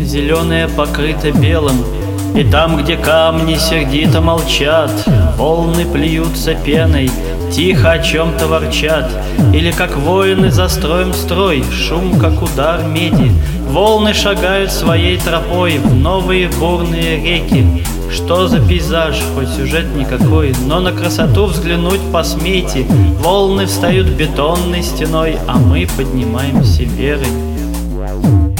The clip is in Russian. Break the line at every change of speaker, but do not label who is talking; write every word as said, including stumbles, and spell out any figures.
зеленое покрыто белым, и там, где камни сердито молчат, волны плюются пеной, тихо о чем-то ворчат. Или как воины за строем строй, шум, как удар меди. Волны шагают своей тропой в новые бурные реки. Что за пейзаж, хоть сюжет никакой, но на красоту взглянуть посмейте. Волны встают бетонной стеной, а мы поднимаемся верой.